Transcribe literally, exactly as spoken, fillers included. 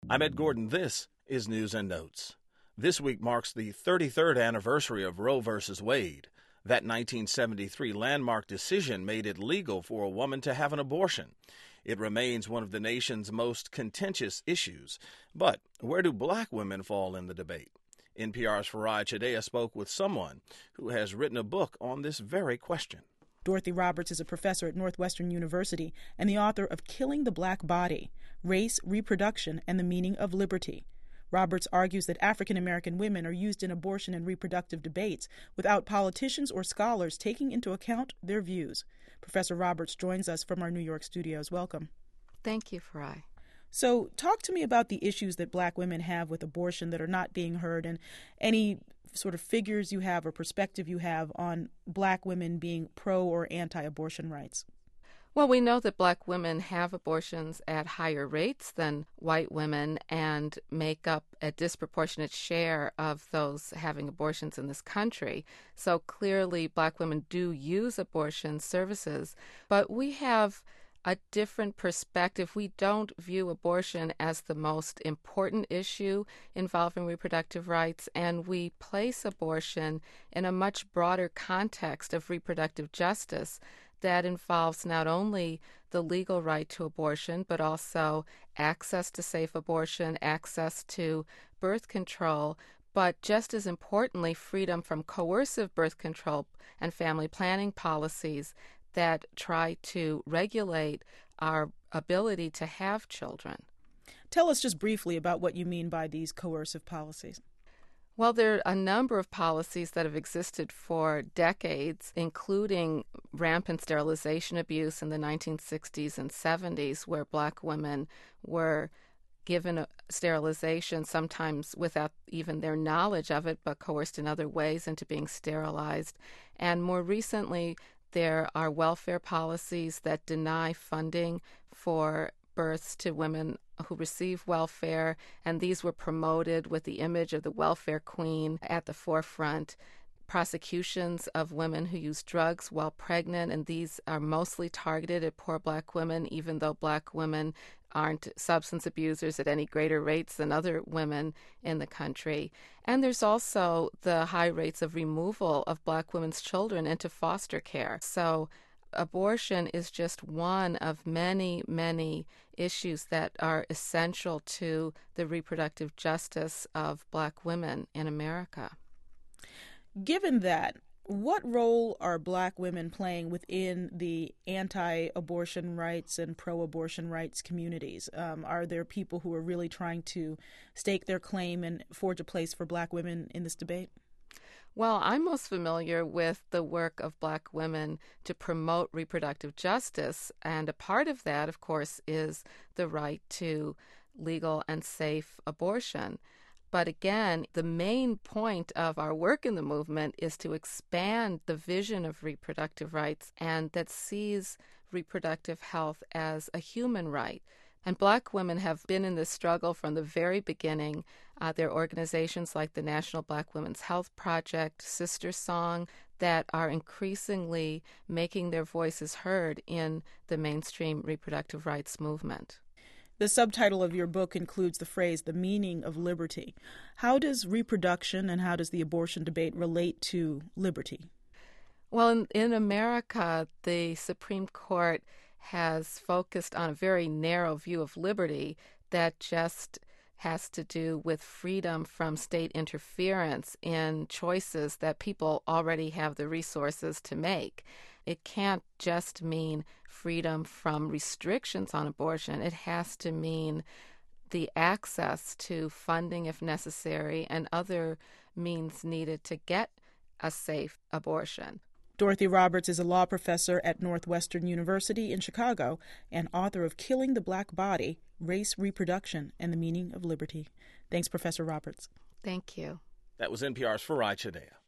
I'm Ed Gordon. This is News and Notes. This week marks the thirty-third anniversary of Roe v. Wade. That nineteen seventy-three landmark decision made it legal for a woman to have an abortion. It remains one of the nation's most contentious issues. But where do black women fall in the debate? N P R's Farai Chideya spoke with someone who has written a book on this very question. Dorothy Roberts is a professor at Northwestern University and the author of Killing the Black Body, Race, Reproduction, and the Meaning of Liberty. Roberts argues that African American women are used in abortion and reproductive debates without politicians or scholars taking into account their views. Professor Roberts joins us from our New York studios. Welcome. Thank you, Farai. So talk to me about the issues that black women have with abortion that are not being heard, and any sort of figures you have or perspective you have on black women being pro or anti-abortion rights. Well, we know that black women have abortions at higher rates than white women and make up a disproportionate share of those having abortions in this country. So clearly black women do use abortion services, but we have a different perspective. We don't view abortion as the most important issue involving reproductive rights, and we place abortion in a much broader context of reproductive justice that involves not only the legal right to abortion, but also access to safe abortion, access to birth control, but just as importantly, freedom from coercive birth control and family planning policies that try to regulate our ability to have children. Tell us just briefly about what you mean by these coercive policies. Well, there are a number of policies that have existed for decades, including rampant sterilization abuse in the nineteen sixties and seventies, where black women were given a sterilization, sometimes without even their knowledge of it, but coerced in other ways into being sterilized. And more recently, there are welfare policies that deny funding for births to women who receive welfare, and these were promoted with the image of the welfare queen at the forefront. Prosecutions of women who use drugs while pregnant, and these are mostly targeted at poor black women, even though black women aren't substance abusers at any greater rates than other women in the country. And there's also the high rates of removal of black women's children into foster care. So abortion is just one of many, many issues that are essential to the reproductive justice of black women in America. Given that, what role are black women playing within the anti-abortion rights and pro-abortion rights communities? Um, are there people who are really trying to stake their claim and forge a place for black women in this debate? Well, I'm most familiar with the work of black women to promote reproductive justice, and a part of that, of course, is the right to legal and safe abortion. But again, the main point of our work in the movement is to expand the vision of reproductive rights, and that sees reproductive health as a human right. And black women have been in this struggle from the very beginning. Uh, there are organizations like the National Black Women's Health Project, Sister Song, that are increasingly making their voices heard in the mainstream reproductive rights movement. The subtitle of your book includes the phrase, the meaning of liberty. How does reproduction and how does the abortion debate relate to liberty? Well, in, in America, the Supreme Court has focused on a very narrow view of liberty that just has to do with freedom from state interference in choices that people already have the resources to make. It can't just mean freedom from restrictions on abortion. It has to mean the access to funding, if necessary, and other means needed to get a safe abortion. Dorothy Roberts is a law professor at Northwestern University in Chicago and author of Killing the Black Body, Race, Reproduction, and the Meaning of Liberty. Thanks, Professor Roberts. Thank you. That was N P R's Farai Chideya.